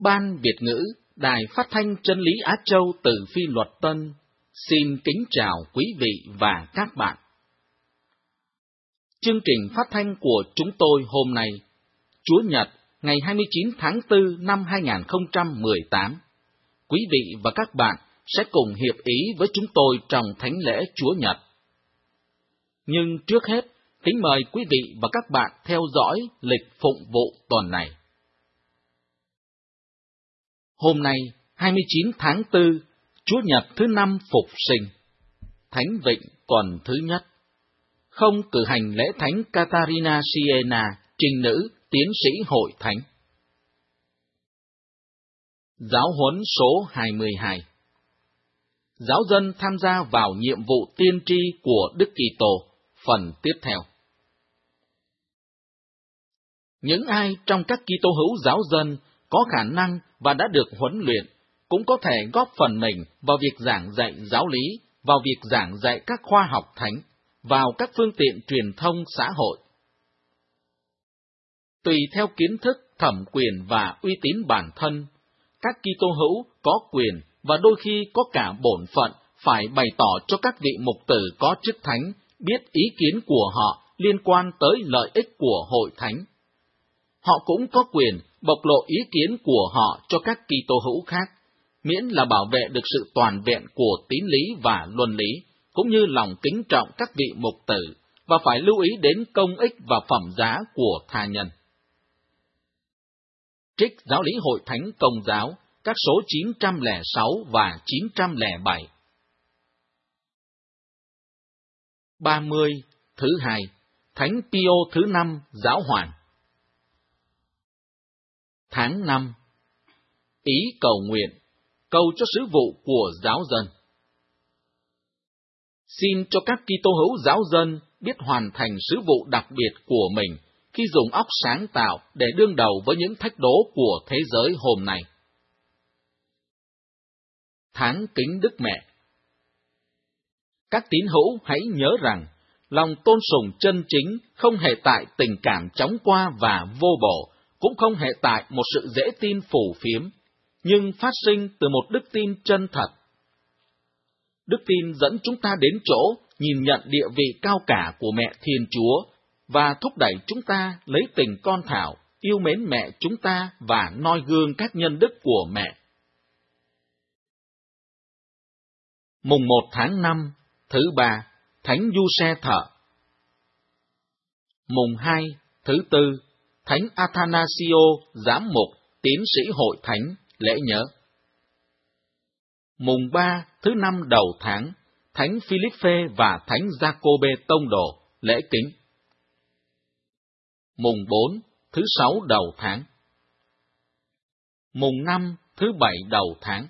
Ban Việt ngữ, Đài Phát thanh Chân lý Á Châu từ Phi Luật Tân, xin kính chào quý vị và các bạn. Chương trình phát thanh của chúng tôi hôm nay, Chúa Nhật, ngày 29 tháng 4 năm 2018. Quý vị và các bạn sẽ cùng hiệp ý với chúng tôi trong Thánh lễ Chúa Nhật. Nhưng trước hết, kính mời quý vị và các bạn theo dõi lịch phụng vụ tuần này. Hôm nay, 29 tháng 4, Chúa Nhật thứ 5 Phục sinh, Thánh Vịnh tuần thứ nhất. Không cử hành lễ Thánh Catarina Siena, trinh nữ, tiến sĩ hội thánh. Giáo huấn số 22. Giáo dân tham gia vào nhiệm vụ tiên tri của Đức Kitô, phần tiếp theo. Những ai trong các Kitô hữu giáo dân có khả năng và đã được huấn luyện cũng có thể góp phần mình vào việc giảng dạy giáo lý, vào việc giảng dạy các khoa học thánh, vào các phương tiện truyền thông xã hội. Tùy theo kiến thức, thẩm quyền và uy tín bản thân, các Kitô hữu có quyền và đôi khi có cả bổn phận phải bày tỏ cho các vị mục tử có chức thánh biết ý kiến của họ liên quan tới lợi ích của hội thánh. Họ cũng có quyền bộc lộ ý kiến của họ cho các Kitô hữu khác, miễn là bảo vệ được sự toàn vẹn của tín lý và luân lý, cũng như lòng kính trọng các vị mục tử, và phải lưu ý đến công ích và phẩm giá của tha nhân. Trích Giáo lý Hội Thánh Công giáo, các số 906 và 907. 30. Thứ hai, Thánh Pio thứ 5 Giáo hoàng. Tháng 5. Ý cầu nguyện, cầu cho sứ vụ của giáo dân. Xin cho các Kitô hữu giáo dân biết hoàn thành sứ vụ đặc biệt của mình khi dùng óc sáng tạo để đương đầu với những thách đố của thế giới hôm nay. Tháng kính Đức Mẹ. Các tín hữu hãy nhớ rằng, lòng tôn sùng chân chính không hề tại tình cảm chóng qua và vô bổ, cũng không hề tại một sự dễ tin phù phiếm, nhưng phát sinh từ một đức tin chân thật. Đức tin dẫn chúng ta đến chỗ nhìn nhận địa vị cao cả của Mẹ Thiên Chúa và thúc đẩy chúng ta lấy tình con thảo, yêu mến mẹ chúng ta và noi gương các nhân đức của mẹ. Mùng 1 tháng 5, thứ ba, Thánh Giuse Thợ. Mùng 2, thứ tư, Thánh Athanasio, Giám mục, tiến sĩ hội thánh, lễ nhớ. Mùng 3, thứ 5 đầu tháng, Thánh Philippe và Thánh Giacôbê Tông đồ, lễ kính. Mùng 4, thứ 6 đầu tháng. Mùng 5, thứ 7 đầu tháng.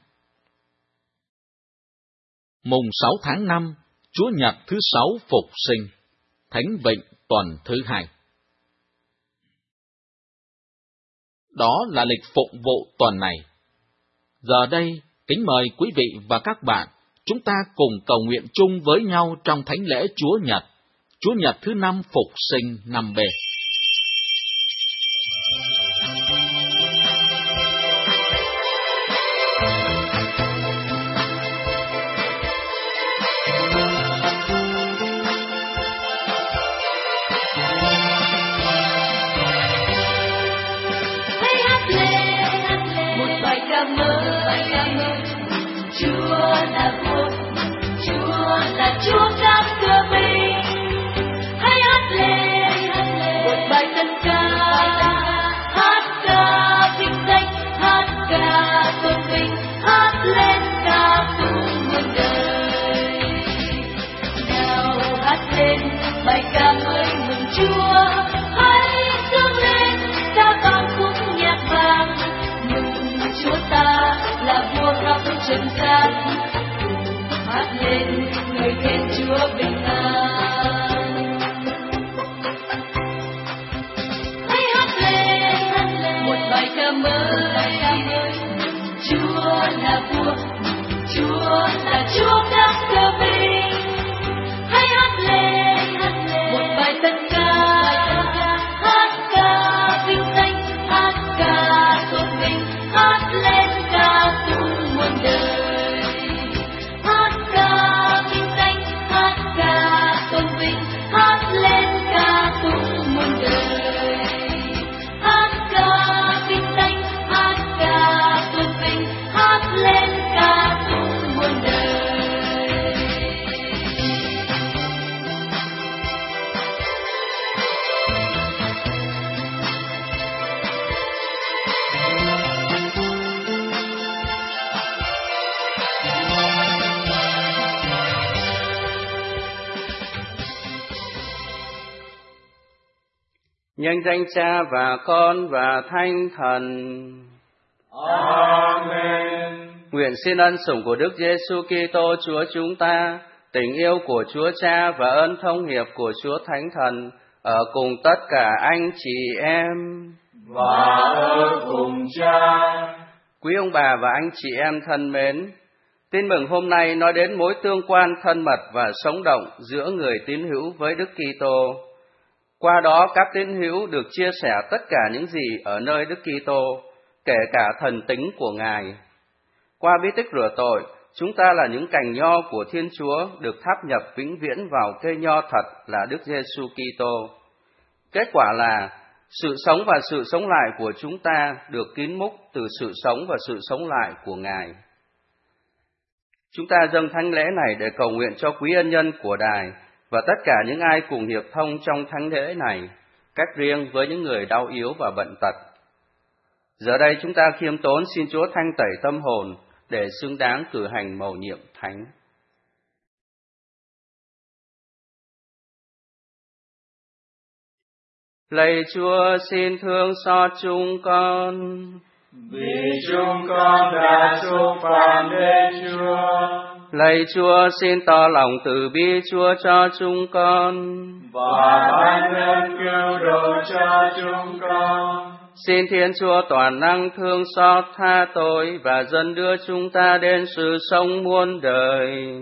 Mùng 6 tháng 5, Chúa Nhật thứ 6 Phục sinh, Thánh Vịnh tuần thứ 2. Đó là lịch phụng vụ tuần này. Giờ đây, kính mời quý vị và các bạn, chúng ta cùng cầu nguyện chung với nhau trong Thánh lễ Chúa Nhật thứ 5 Phục sinh năm B. Chúa các cơ binh, hãy hát lên một bài tân ca, hát ca vinh danh, hát ca tôn vinh, hát lên ca tụng muôn đời. Nào hát lên bài ca mới mừng Chúa, hãy dương lên ca vang khúc nhạc vàng, mừng Chúa ta là vua khắp trần gian. Hát lên người Thiên Chúa bình an. Hãy hát lên một bài ca mới. Chúa là vua, Chúa là Chúa các cơ binh. Hãy hát lên một bài tân ca, hát ca vinh danh, hát ca tôn vinh, hát Nhân danh Cha và Con và Thánh Thần. Amen. Nguyện xin ân sủng của Đức Giêsu Kitô Chúa chúng ta, tình yêu của Chúa Cha và ơn thông hiệp của Chúa Thánh Thần ở cùng tất cả anh chị em. Và ở cùng Cha. Quý ông bà và anh chị em thân mến, tin mừng hôm nay nói đến mối tương quan thân mật và sống động giữa người tín hữu với Đức Kitô. Qua đó các tín hữu được chia sẻ tất cả những gì ở nơi Đức Kitô, kể cả thần tính của Ngài. Qua bí tích rửa tội, chúng ta là những cành nho của Thiên Chúa được tháp nhập vĩnh viễn vào cây nho thật là Đức Giêsu Kitô. Kết quả là sự sống và sự sống lại của chúng ta được kín múc từ sự sống và sự sống lại của Ngài. Chúng ta dâng thánh lễ này để cầu nguyện cho quý ân nhân của đài và tất cả những ai cùng hiệp thông trong thánh lễ này, cách riêng với những người đau yếu và bệnh tật. Giờ đây chúng ta khiêm tốn xin Chúa thanh tẩy tâm hồn để xứng đáng cử hành mầu nhiệm thánh. Lạy Chúa xin thương xót chúng con, vì chúng con đã xúc phạm đến Chúa. Lạy Chúa xin tỏ lòng từ bi Chúa cho chúng con, và ban ơn cứu độ cho chúng con. Xin Thiên Chúa toàn năng thương xót tha tội và dẫn đưa chúng ta đến sự sống muôn đời.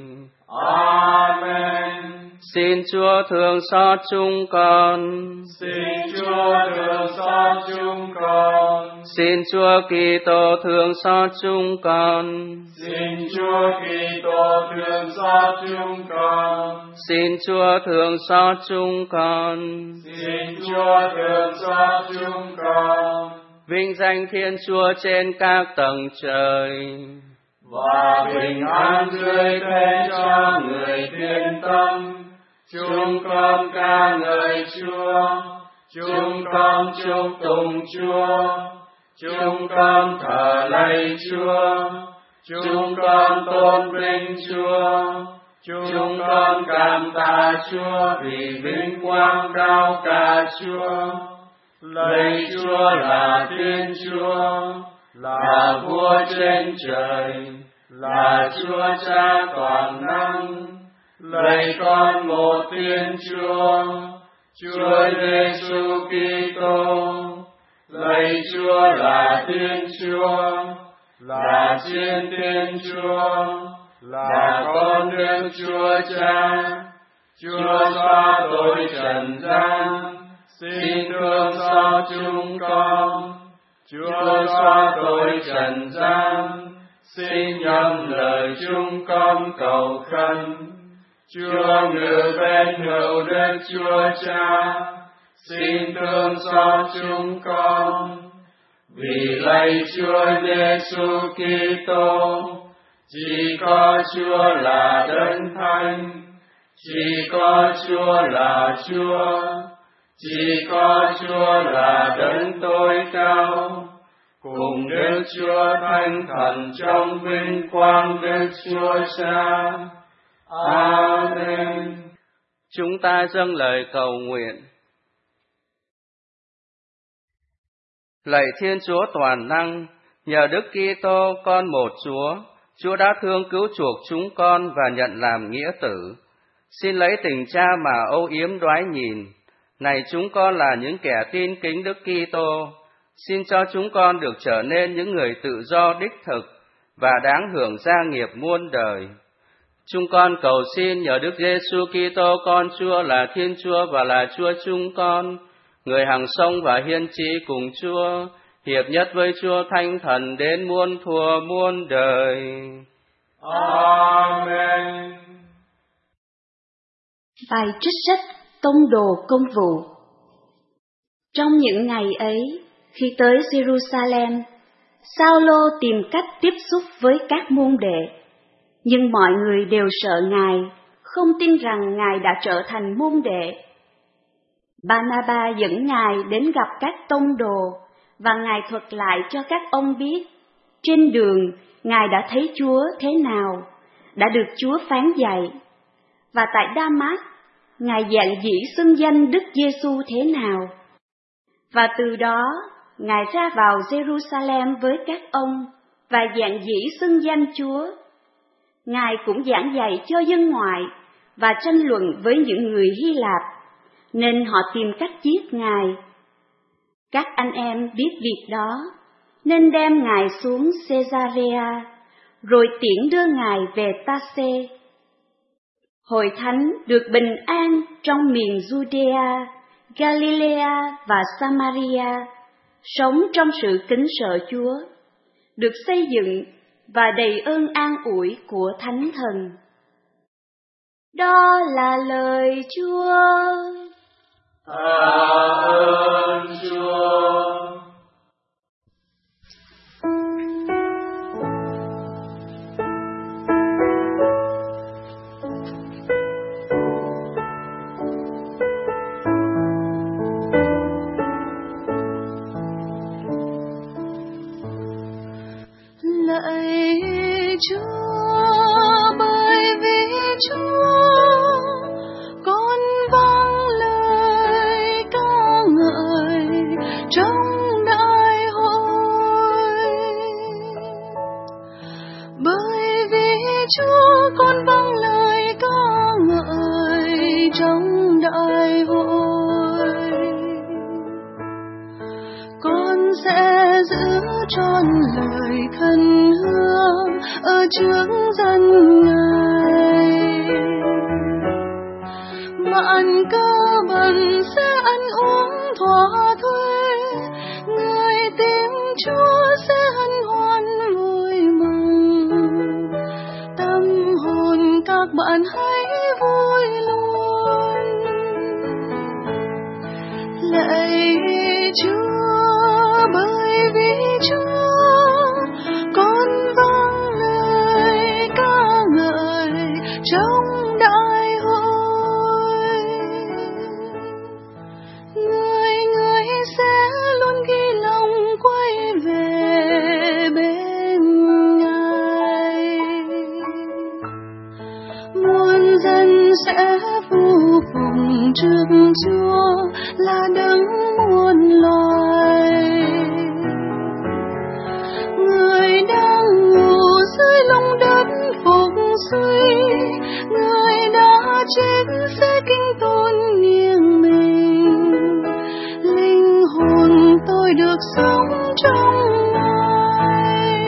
Amen. Xin Chúa thương xót chúng con. Xin Chúa thương xót chúng con. Xin Chúa Kitô thương xót chúng con. Xin Chúa Kitô thương xót chúng con. Xin Chúa thương xót chúng con. Xin Chúa thương xót chúng con. Vinh danh Thiên Chúa trên các tầng trời, và bình an dưới thế cho người thiện tâm. Chúng con ca ngợi Chúa, chúng con chúc tụng Chúa, chúng con thờ lạy Chúa, chúng con tôn vinh Chúa, chúng con cảm tạ Chúa vì vinh quang cao cả Chúa. Lạy Chúa là Thiên Chúa, là Vua trên trời, là Chúa Cha toàn năng. Lạy con một Thiên Chúa, Chúa Giêsu Kitô. Lạy Chúa là Thiên Chúa, là Thiên Thiên Chúa, là con Đức Chúa Cha. Chúa xóa tội trần gian, xin thương xót chúng con. Chúa xóa tội trần gian, xin nhậm lời chúng con cầu khẩn. Chúa ngự bên hữu Đức Chúa Cha, xin thương xót chúng con. Vì lạy Chúa Giêsu Kitô, chỉ có Chúa là Đấng Thánh, chỉ có Chúa là Chúa, chỉ có Chúa là Đấng tối cao, cùng Đức Chúa Thánh Thần trong vinh quang Đức Chúa Cha. Amen. Chúng ta dâng lời cầu nguyện. Lạy Thiên Chúa toàn năng, nhờ Đức Kitô con một Chúa, Chúa đã thương cứu chuộc chúng con và nhận làm nghĩa tử. Xin lấy tình Cha mà âu yếm đoái nhìn. Này chúng con là những kẻ tin kính Đức Kitô, xin cho chúng con được trở nên những người tự do đích thực và đáng hưởng gia nghiệp muôn đời. Chúng con cầu xin nhờ Đức Giêsu Kitô con Chúa là Thiên Chúa và là Chúa chúng con, người hằng sống và hiên trị cùng Chúa, hiệp nhất với Chúa Thánh Thần đến muôn thuở muôn đời. Amen. Bài trích sách Tông đồ công vụ. Trong những ngày ấy, khi tới Jerusalem, Sao-lô tìm cách tiếp xúc với các môn đệ, nhưng mọi người đều sợ Ngài, không tin rằng Ngài đã trở thành môn đệ. Ba-na-ba dẫn Ngài đến gặp các tông đồ, và Ngài thuật lại cho các ông biết, trên đường Ngài đã thấy Chúa thế nào, đã được Chúa phán dạy, và tại Đa-mát, Ngài dạy dĩ xưng danh Đức Giêsu thế nào. Và từ đó, Ngài ra vào Jerusalem với các ông và dạn dĩ xưng danh Chúa. Ngài cũng giảng dạy cho dân ngoại và tranh luận với những người Hy Lạp, nên họ tìm cách giết Ngài. Các anh em biết việc đó, nên đem Ngài xuống Caesarea, rồi tiễn đưa Ngài về Ta-xê. Hội thánh được bình an trong miền Judea, Galilea và Samaria, sống trong sự kính sợ Chúa, được xây dựng và đầy ơn an ủi của Thánh Thần. Đó là lời Chúa. Tạ ơn Chúa. Lạy Chúa, bởi vì Chúa, con vâng lời ca ngợi trong đại hội. Bởi vì Chúa, con vâng lời ca ngợi trong đại hội. Con sẽ giữ trọn lời khấn hương ở trước dân Ngài. Vạn cơ bần sẽ ăn uống thỏa thuê, người tìm Chúa sẽ hân hoan vui mừng. Tâm hồn các bạn hãy vui luôn. Lạy Chúa, bởi vì Chúa, con vâng lời ca ngợi trong đại hội. Người sẽ luôn ghi lòng quay về bên Ngài. Muôn dân sẽ phù phụng trước Chúa là đấng muôn loài. Người đang ngủ dưới lòng đất phục suy, người đã chết sẽ kinh tôn nghiêng mình. Linh hồn tôi được sống trong Ngài.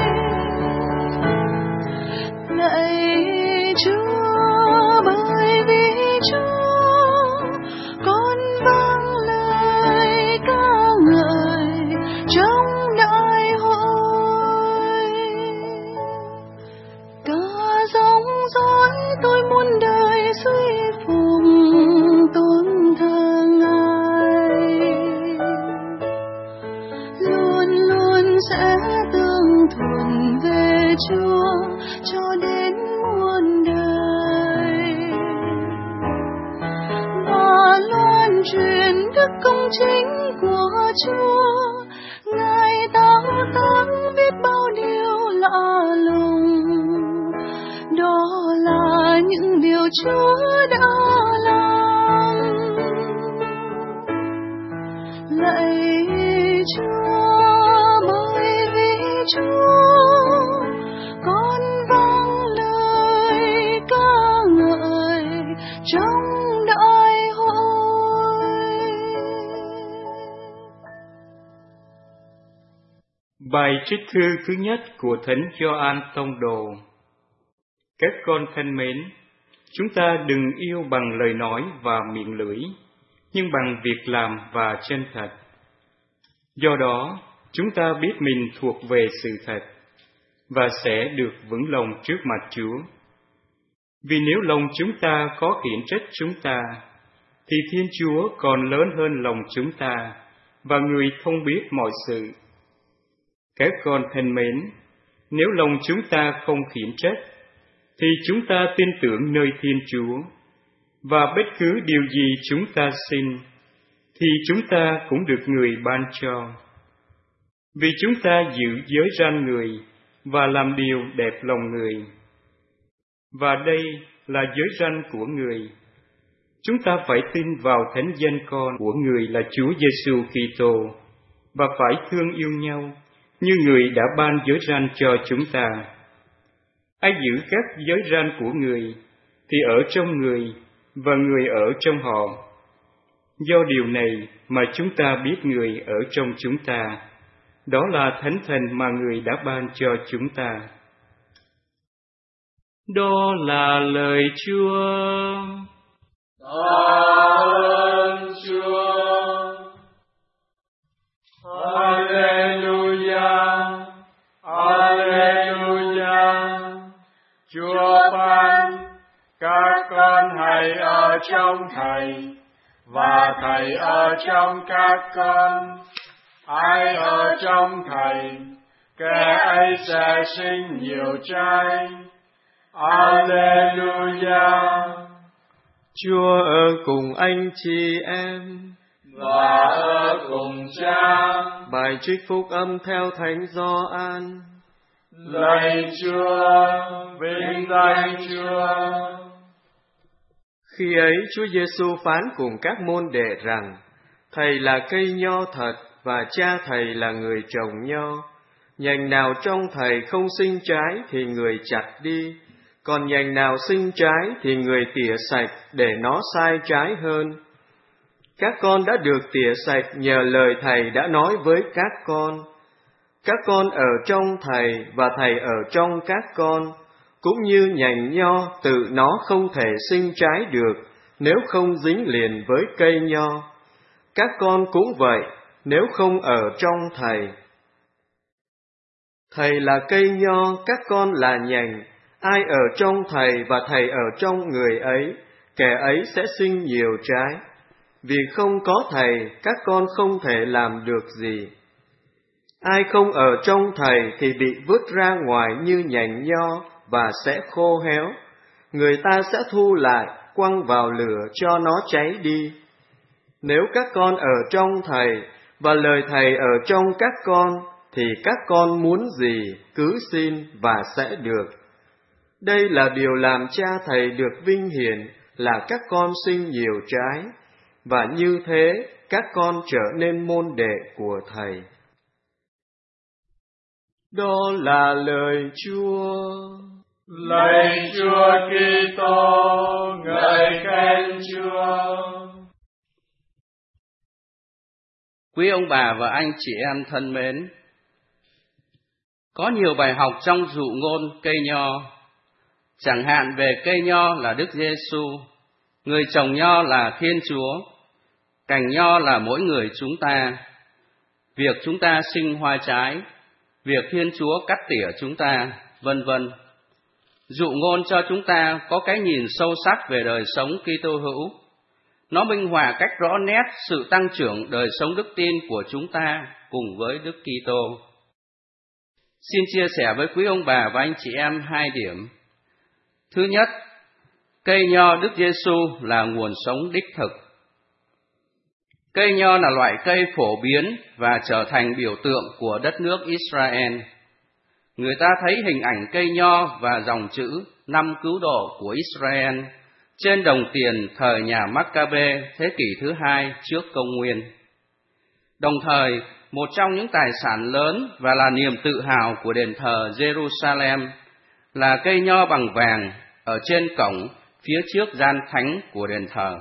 Lạy Chúa, bởi vì Chúa, con vâng lời ca ngợi trong đại hội. Cả dòng dõi tôi muôn đời suy phụng tôn thờ Ngài. Luôn luôn sẽ tương thuần về Chúa cho đến muôn đời. Và loan truyền đức công chính của Chúa, Ngài tạo tác biết bao điều lạ lùng. Đó là những điều Chúa đã làm. Lạy Chúa, bởi vì Chúa, con vâng lời ca ngợi trong đại hội. Bài trích thư thứ nhất của Thánh Gioan Tông Đồ. Các con thân mến, chúng ta đừng yêu bằng lời nói và miệng lưỡi, nhưng bằng việc làm và chân thật. Do đó, chúng ta biết mình thuộc về sự thật, và sẽ được vững lòng trước mặt Chúa. Vì nếu lòng chúng ta có khiển trách chúng ta, thì Thiên Chúa còn lớn hơn lòng chúng ta, và Người thông biết mọi sự. Các con thân mến, nếu lòng chúng ta không khiển trách, thì chúng ta tin tưởng nơi Thiên Chúa, và bất cứ điều gì chúng ta xin, thì chúng ta cũng được Người ban cho. Vì chúng ta giữ giới răn Người, và làm điều đẹp lòng Người. Và đây là giới răn của Người: Chúng ta phải tin vào thánh danh con của Người là Chúa Giêsu Kitô và phải thương yêu nhau như Người đã ban giới răn cho chúng ta. Ai giữ các giới răn của Người thì ở trong Người và Người ở trong họ. Do điều này mà chúng ta biết Người ở trong chúng ta. Đó là Thánh Thần mà Người đã ban cho chúng ta. Đó là lời Chúa. Tạ ơn Chúa. Alleluia, Alleluia. Chúa phán, các con hãy ở trong Thầy, và Thầy ở trong các con. Ai ở trong Thầy, kẻ ấy sẽ sinh nhiều trái. Alleluia. Chúa ở cùng anh chị em và ở cùng Cha. Bài trích phúc âm theo Thánh Gioan. Lạy Chúa, vinh danh Chúa. Khi ấy Chúa Giêsu phán cùng các môn đệ rằng: Thầy là cây nho thật và Cha Thầy là người trồng nho. Nhành nào trong Thầy không sinh trái thì người chặt đi, còn nhành nào sinh trái thì người tỉa sạch để nó sai trái hơn. Các con đã được tỉa sạch nhờ lời Thầy đã nói với các con. Các con ở trong Thầy và Thầy ở trong các con, cũng như nhành nho tự nó không thể sinh trái được nếu không dính liền với cây nho. Các con cũng vậy, nếu không ở trong Thầy. Thầy là cây nho, các con là nhành. Ai ở trong Thầy và Thầy ở trong người ấy, kẻ ấy sẽ sinh nhiều trái. Vì không có Thầy, các con không thể làm được gì. Ai không ở trong Thầy thì bị vứt ra ngoài như nhành nho và sẽ khô héo. Người ta sẽ thu lại, quăng vào lửa cho nó cháy đi. Nếu các con ở trong Thầy và lời Thầy ở trong các con, thì các con muốn gì cứ xin và sẽ được. Đây là điều làm Cha Thầy được vinh hiển, là các con sinh nhiều trái, và như thế các con trở nên môn đệ của Thầy. Đó là lời Chúa. Lạy Chúa Kitô, ngợi khen Chúa. Quý ông bà và anh chị em thân mến, có nhiều bài học trong dụ ngôn cây nho. Chẳng hạn về cây nho là Đức Giêsu, người trồng nho là Thiên Chúa, cành nho là mỗi người chúng ta, việc chúng ta sinh hoa trái, việc Thiên Chúa cắt tỉa chúng ta, vân vân. Dụ ngôn cho chúng ta có cái nhìn sâu sắc về đời sống Kitô hữu. Nó minh họa cách rõ nét sự tăng trưởng đời sống đức tin của chúng ta cùng với Đức Kitô. Xin chia sẻ với quý ông bà và anh chị em hai điểm. Thứ nhất, cây nho Đức Giêsu là nguồn sống đích thực. Cây nho là loại cây phổ biến và trở thành biểu tượng của đất nước Israel. Người ta thấy hình ảnh cây nho và dòng chữ năm cứu độ của Israel trên đồng tiền thời nhà Maccabe thế kỷ thứ 2 trước công nguyên. Đồng thời, một trong những tài sản lớn và là niềm tự hào của đền thờ Jerusalem là cây nho bằng vàng ở trên cổng phía trước gian thánh của đền thờ.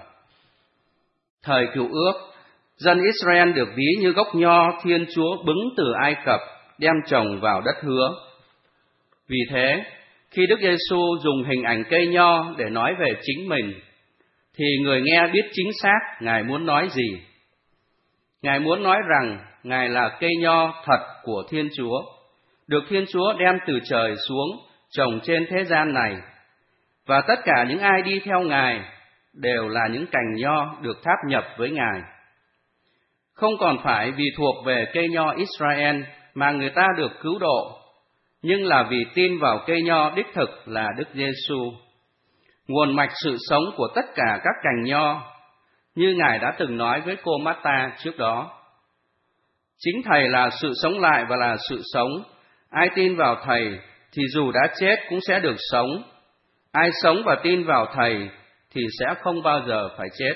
Thời Cựu Ước, dân Israel được ví như gốc nho Thiên Chúa bứng từ Ai Cập đem trồng vào đất hứa. Vì thế, khi Đức Giêsu dùng hình ảnh cây nho để nói về chính mình, thì người nghe biết chính xác Ngài muốn nói gì. Ngài muốn nói rằng Ngài là cây nho thật của Thiên Chúa, được Thiên Chúa đem từ trời xuống trồng trên thế gian này, và tất cả những ai đi theo Ngài đều là những cành nho được tháp nhập với Ngài. Không còn phải vì thuộc về cây nho Israel mà người ta được cứu độ, nhưng là vì tin vào cây nho đích thực là Đức Giêsu, nguồn mạch sự sống của tất cả các cành nho, như Ngài đã từng nói với cô Marta trước đó. Chính Thầy là sự sống lại và là sự sống. Ai tin vào Thầy thì dù đã chết cũng sẽ được sống. Ai sống và tin vào Thầy thì sẽ không bao giờ phải chết.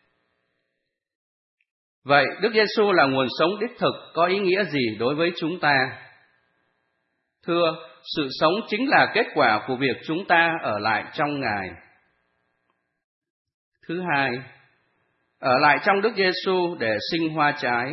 Vậy Đức Giêsu là nguồn sống đích thực có ý nghĩa gì đối với chúng ta? Thưa, sự sống chính là kết quả của việc chúng ta ở lại trong Ngài. Thứ hai, ở lại trong Đức Giêsu để sinh hoa trái.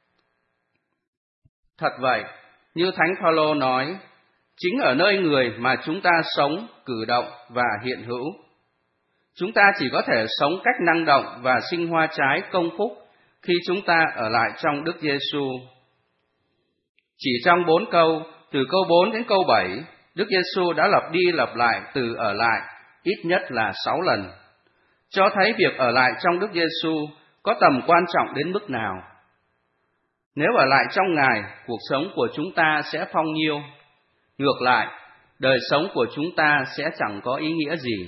Thật vậy, như Thánh Phaolô nói, chính ở nơi Người mà chúng ta sống, cử động và hiện hữu. Chúng ta chỉ có thể sống cách năng động và sinh hoa trái công phúc khi chúng ta ở lại trong Đức Giêsu. Chỉ trong 4 câu, từ câu 4 đến câu 7, Đức Giêsu đã lặp đi lặp lại từ ở lại ít nhất là 6 lần, cho thấy việc ở lại trong Đức Giêsu có tầm quan trọng đến mức nào. Nếu ở lại trong Ngài, cuộc sống của chúng ta sẽ phong nhiêu. Ngược lại, đời sống của chúng ta sẽ chẳng có ý nghĩa gì.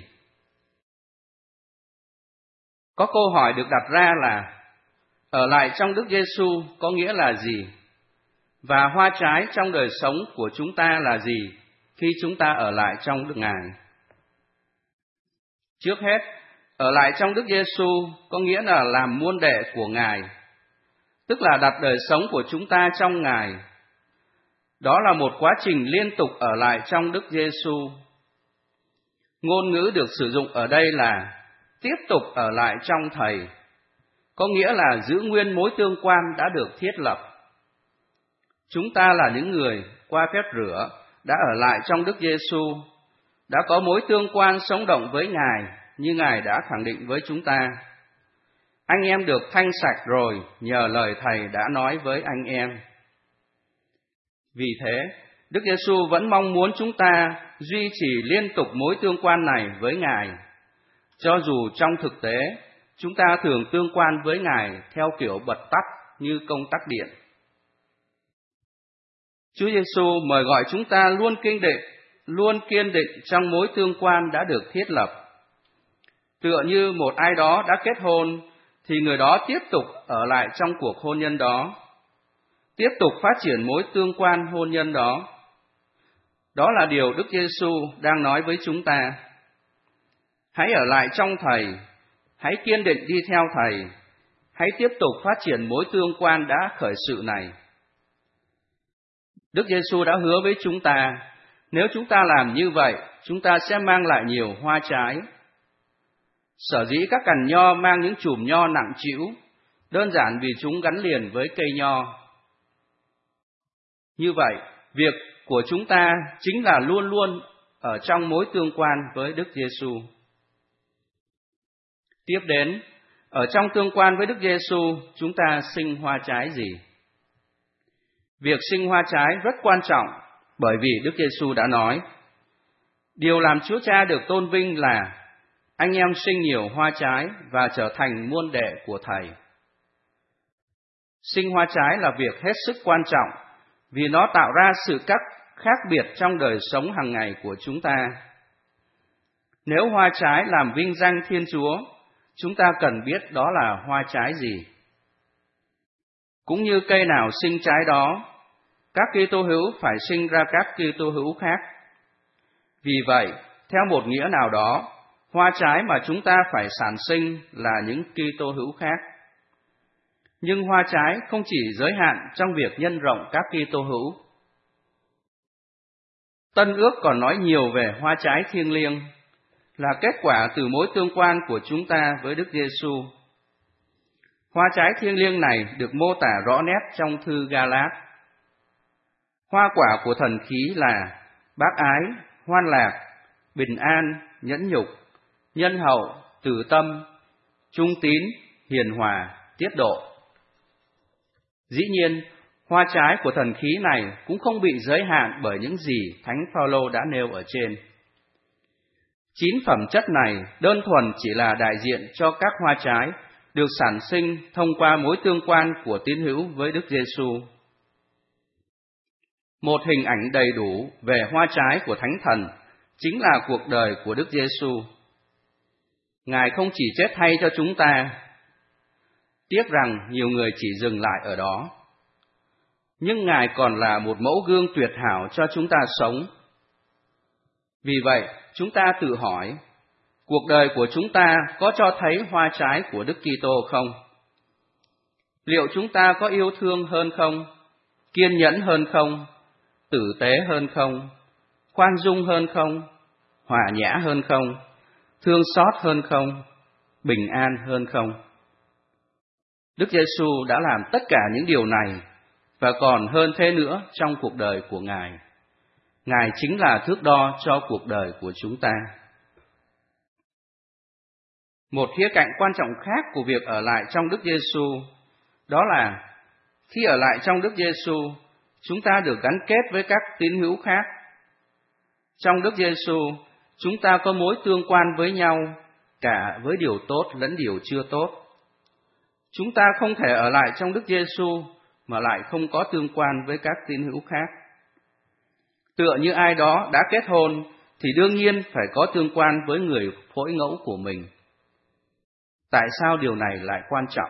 Có câu hỏi được đặt ra là, ở lại trong Đức Giêsu có nghĩa là gì? Và hoa trái trong đời sống của chúng ta là gì khi chúng ta ở lại trong Đức Ngài? Trước hết, ở lại trong Đức Giêsu có nghĩa là làm môn đệ của Ngài, tức là đặt đời sống của chúng ta trong Ngài. Đó là một quá trình liên tục ở lại trong Đức Giêsu. Ngôn ngữ được sử dụng ở đây là tiếp tục ở lại trong Thầy, có nghĩa là giữ nguyên mối tương quan đã được thiết lập. Chúng ta là những người qua phép rửa đã ở lại trong Đức Giêsu, đã có mối tương quan sống động với Ngài như Ngài đã khẳng định với chúng ta. Anh em được thanh sạch rồi nhờ lời Thầy đã nói với anh em. Vì thế, Đức Giêsu vẫn mong muốn chúng ta duy trì liên tục mối tương quan này với Ngài, cho dù trong thực tế chúng ta thường tương quan với Ngài theo kiểu bật tắt như công tắc điện. Chúa Giêsu mời gọi chúng ta luôn kiên định trong mối tương quan đã được thiết lập. Tựa như một ai đó đã kết hôn, thì người đó tiếp tục ở lại trong cuộc hôn nhân đó, tiếp tục phát triển mối tương quan hôn nhân đó. Đó là điều Đức Giêsu đang nói với chúng ta. Hãy ở lại trong Thầy, hãy kiên định đi theo Thầy, hãy tiếp tục phát triển mối tương quan đã khởi sự này. Đức Giêsu đã hứa với chúng ta, nếu chúng ta làm như vậy, chúng ta sẽ mang lại nhiều hoa trái. Sở dĩ các cành nho mang những chùm nho nặng trĩu, đơn giản vì chúng gắn liền với cây nho. Như vậy, việc của chúng ta chính là luôn luôn ở trong mối tương quan với Đức Giêsu. Tiếp đến, ở trong tương quan với Đức Giêsu, chúng ta sinh hoa trái gì? Việc sinh hoa trái rất quan trọng, bởi vì Đức Giêsu đã nói, điều làm Chúa Cha được tôn vinh là anh em sinh nhiều hoa trái và trở thành môn đệ của Thầy. Sinh hoa trái là việc hết sức quan trọng, vì nó tạo ra sự khác biệt trong đời sống hàng ngày của chúng ta. Nếu hoa trái làm vinh danh Thiên Chúa, chúng ta cần biết đó là hoa trái gì. Cũng như cây nào sinh trái đó, các Kitô hữu phải sinh ra các Kitô hữu khác. Vì vậy, theo một nghĩa nào đó, hoa trái mà chúng ta phải sản sinh là những Kitô hữu khác. Nhưng hoa trái không chỉ giới hạn trong việc nhân rộng các Kitô hữu. Tân ước còn nói nhiều về hoa trái thiêng liêng, là kết quả từ mối tương quan của chúng ta với Đức Giêsu. Hoa trái thiêng liêng này được mô tả rõ nét trong thư Ga-lát. Hoa quả của thần khí là bác ái, hoan lạc, bình an, nhẫn nhục, nhân hậu, từ tâm, trung tín, hiền hòa, tiết độ. Dĩ nhiên, hoa trái của thần khí này cũng không bị giới hạn bởi những gì Thánh Phaolô đã nêu ở trên. 9 phẩm chất này đơn thuần chỉ là đại diện cho các hoa trái được sản sinh thông qua mối tương quan của tín hữu với Đức Giêsu. Một hình ảnh đầy đủ về hoa trái của Thánh Thần chính là cuộc đời của Đức Giêsu. Ngài không chỉ chết thay cho chúng ta, tiếc rằng nhiều người chỉ dừng lại ở đó, nhưng Ngài còn là một mẫu gương tuyệt hảo cho chúng ta sống. Vì vậy, chúng ta tự hỏi, Cuộc đời của chúng ta có cho thấy hoa trái của Đức Kitô không? Liệu chúng ta có yêu thương hơn không? Kiên nhẫn hơn không? Tử tế hơn không? Khoan dung hơn không? Hòa nhã hơn không? Thương xót hơn không? Bình an hơn không? Đức Giêsu đã làm tất cả những điều này và còn hơn thế nữa trong cuộc đời của Ngài. Ngài chính là thước đo cho cuộc đời của chúng ta. Một khía cạnh quan trọng khác của việc ở lại trong Đức Giêsu đó là khi ở lại trong Đức Giêsu, chúng ta được gắn kết với các tín hữu khác. Trong Đức Giêsu, chúng ta có mối tương quan với nhau, cả với điều tốt lẫn điều chưa tốt. Chúng ta không thể ở lại trong Đức Giêsu mà lại không có tương quan với các tín hữu khác. Tựa như ai đó đã kết hôn thì đương nhiên phải có tương quan với người phối ngẫu của mình. Tại sao điều này lại quan trọng?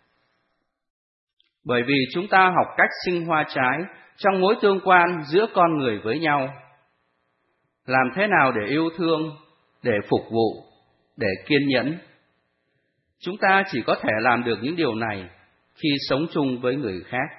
Bởi vì chúng ta học cách sinh hoa trái trong mối tương quan giữa con người với nhau. Làm thế nào để yêu thương, để phục vụ, để kiên nhẫn. Chúng ta chỉ có thể làm được những điều này khi sống chung với người khác.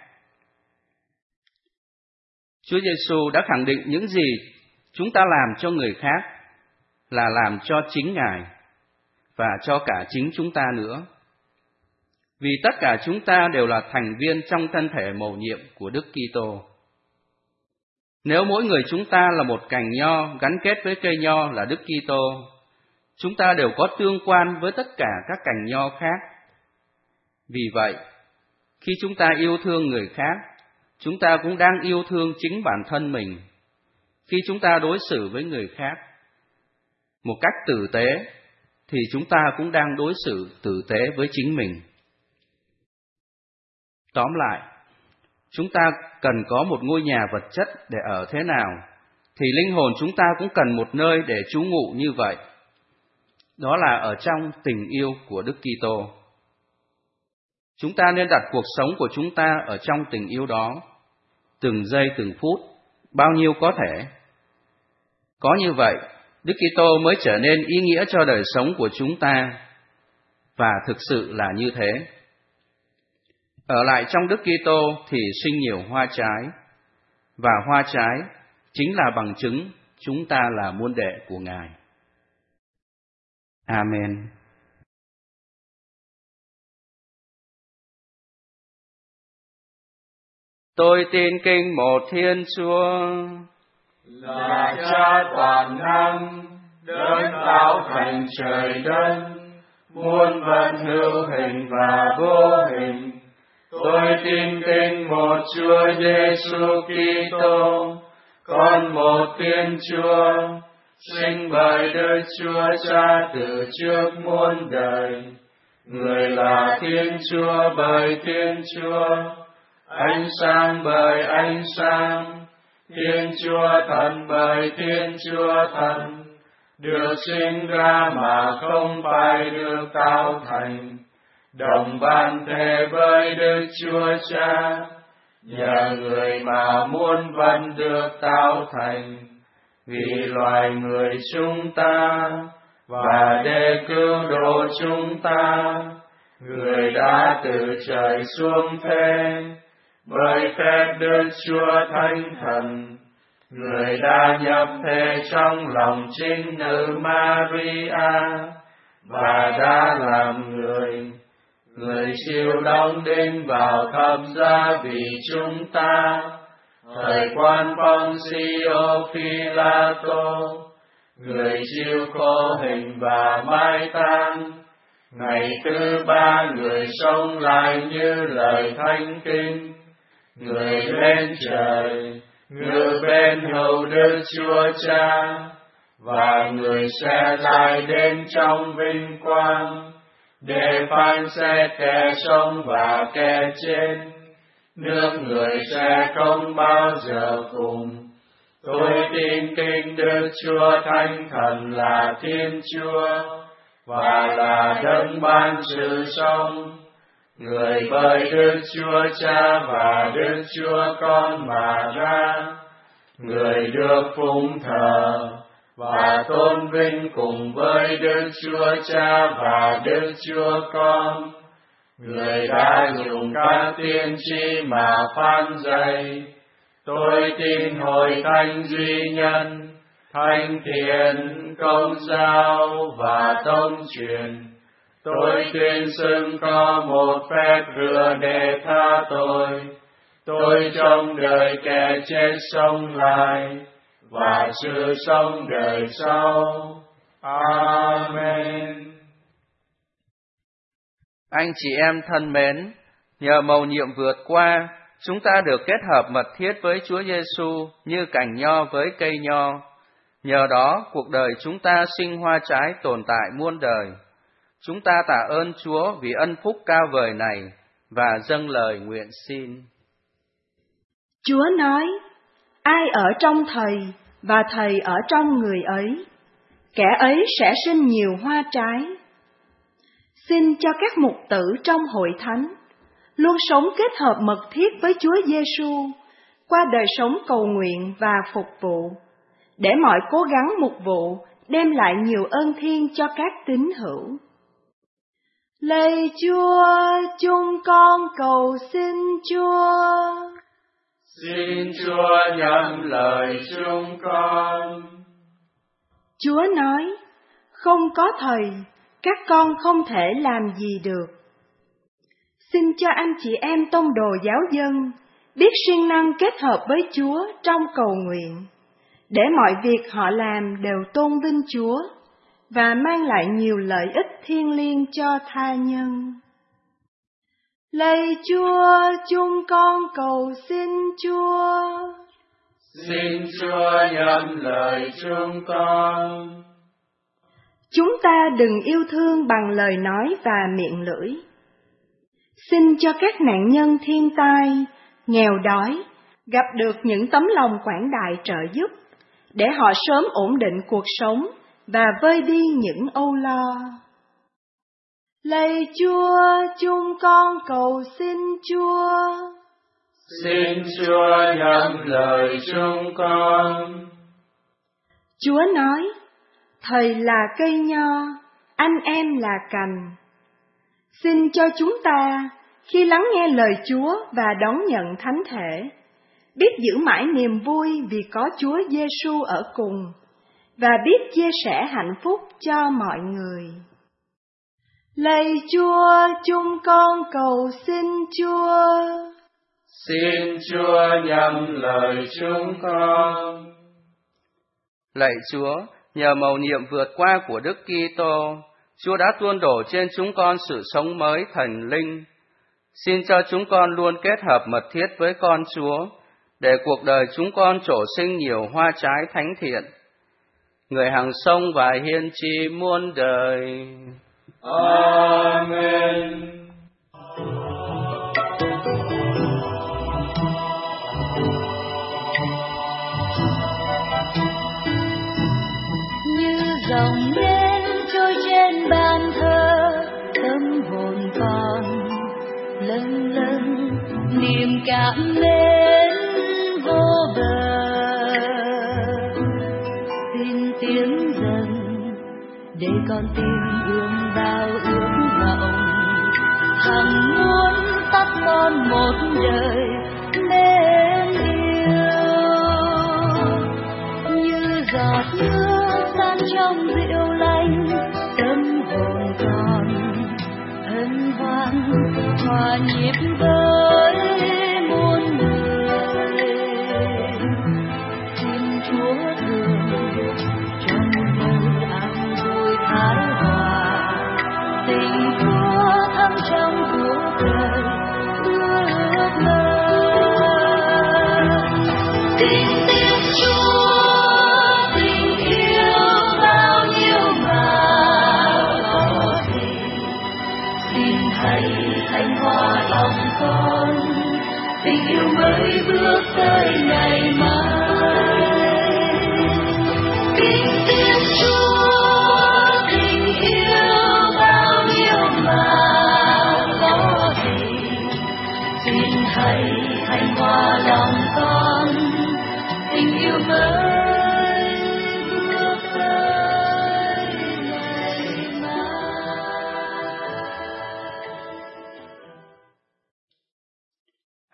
Chúa Giêsu đã khẳng định những gì chúng ta làm cho người khác là làm cho chính Ngài và cho cả chính chúng ta nữa. Vì tất cả chúng ta đều là thành viên trong thân thể mầu nhiệm của Đức Kitô. Nếu mỗi người chúng ta là một cành nho gắn kết với cây nho là Đức Kitô, chúng ta đều có tương quan với tất cả các cành nho khác. Vì vậy, khi chúng ta yêu thương người khác, chúng ta cũng đang yêu thương chính bản thân mình. Khi chúng ta đối xử với người khác một cách tử tế, thì chúng ta cũng đang đối xử tử tế với chính mình. Tóm lại, chúng ta cần có một ngôi nhà vật chất để ở thế nào, thì linh hồn chúng ta cũng cần một nơi để trú ngụ như vậy. Đó là ở trong tình yêu của Đức Kitô. Chúng ta nên đặt cuộc sống của chúng ta ở trong tình yêu đó, từng giây từng phút, bao nhiêu có thể. Có như vậy, Đức Kitô mới trở nên ý nghĩa cho đời sống của chúng ta, và thực sự là như thế. Ở lại trong Đức Kitô thì sinh nhiều hoa trái, và hoa trái chính là bằng chứng chúng ta là môn đệ của Ngài. Amen. Tôi tin kinh một Thiên Chúa, là Cha toàn năng, đấng tạo thành trời đất, muôn vật hữu hình và vô hình. Tôi tin kinh một Chúa Giêsu Kitô, con một Thiên Chúa, sinh bởi Đức Chúa Cha từ trước muôn đời. Người là Thiên Chúa bởi Thiên Chúa, ánh sáng bởi ánh sáng, Thiên Chúa Thần bởi Thiên Chúa Thần, được sinh ra mà không phải được tạo thành, đồng ban thể với Đức Chúa Cha, nhờ người mà muôn vật được tạo thành, vì loài người chúng ta và để cứu độ chúng ta, người đã từ trời xuống thế. Bởi phép Đức Chúa Thánh Thần, người đã nhập thể trong lòng trinh nữ Maria và đã làm người. Người chịu đóng đinh vào thập giá vì chúng ta, thời quan Poncio Pilato, người chịu khổ hình và mai táng. Ngày thứ ba người sống lại như lời Thánh Kinh, người lên trời, ngự bên hữu Đức Chúa Cha, và người sẽ lại đến trong vinh quang, để phán xét kẻ sống và kẻ chết. Nước người sẽ không bao giờ cùng. Tôi tin kinh Đức Chúa Thánh Thần là Thiên Chúa, và là đấng ban sự sống, người bởi Đức Chúa Cha và Đức Chúa Con mà ra, người được phụng thờ và tôn vinh cùng với Đức Chúa Cha và Đức Chúa Con. Người đã dùng các tiên tri mà phán dạy. Tôi tin Hội Thánh duy nhân, thánh thiện, công giáo và tông truyền. Tôi tuyên xưng có một phép rửa để tha tội. Tôi trong đời kẻ chết sống lại và sự sống đời sau. Amen. Anh chị em thân mến, nhờ mầu nhiệm vượt qua, chúng ta được kết hợp mật thiết với Chúa Giêsu như cành nho với cây nho. Nhờ đó, cuộc đời chúng ta sinh hoa trái tồn tại muôn đời. Chúng ta tạ ơn Chúa vì ân phúc cao vời này và dâng lời nguyện xin. Chúa nói, ai ở trong Thầy và Thầy ở trong người ấy, kẻ ấy sẽ sinh nhiều hoa trái. Xin cho các mục tử trong hội thánh luôn sống kết hợp mật thiết với Chúa Giêsu qua đời sống cầu nguyện và phục vụ, để mọi cố gắng mục vụ đem lại nhiều ơn thiên cho các tín hữu. Lạy Chúa, chúng con cầu xin Chúa. Xin Chúa nhận lời chúng con. Chúa nói, không có Thầy, các con không thể làm gì được. Xin cho anh chị em tông đồ giáo dân biết siêng năng kết hợp với Chúa trong cầu nguyện, để mọi việc họ làm đều tôn vinh Chúa và mang lại nhiều lợi ích thiêng liêng cho tha nhân. Lạy Chúa, chúng con cầu xin Chúa. Xin Chúa nhận lời chúng con. Chúng ta đừng yêu thương bằng lời nói và miệng lưỡi. Xin cho các nạn nhân thiên tai, nghèo đói, gặp được những tấm lòng quảng đại trợ giúp, để họ sớm ổn định cuộc sống và vơi đi những âu lo. Lạy Chúa, chúng con cầu xin Chúa. Xin Chúa nhận lời chúng con. Chúa nói, Thầy là cây nho, anh em là cành. Xin cho chúng ta, khi lắng nghe lời Chúa và đón nhận thánh thể, biết giữ mãi niềm vui vì có Chúa Giêsu ở cùng, và biết chia sẻ hạnh phúc cho mọi người. Lạy Chúa, chúng con cầu xin Chúa. Xin Chúa nhận lời chúng con. Lạy Chúa, nhờ mầu nhiệm vượt qua của Đức Kitô, Chúa đã tuôn đổ trên chúng con sự sống mới thần linh. Xin cho chúng con luôn kết hợp mật thiết với con Chúa, để cuộc đời chúng con trổ sinh nhiều hoa trái thánh thiện. Người hằng sống và hiên tri muôn đời. Amen. Như dòng lên trôi trên bàn thờ, tâm hồn còn lâng lâng niềm cảm mến vô bờ. Xin tiếng dần để con tim ươm bao ước vọng, hằng muốn tắt con một đời mến yêu. Như giọt nước tan trong rượu lành, tâm hồn còn hân hoan hòa nhịp với muôn người. Xin Chúa thương cho muôn đời an vui thái hòa, tình Chúa thắm trong cuộc đời ước mơ. Tin tiếng Chúa, tình yêu bao nhiêu mà có thể. Xin Thầy thanh hóa lòng con, tình yêu mới bước tới ngày mai. Tin tiếng Chúa, tình yêu bao nhiêu mà có thể. Xin Thầy thanh hóa lòng con, tình yêu mới bước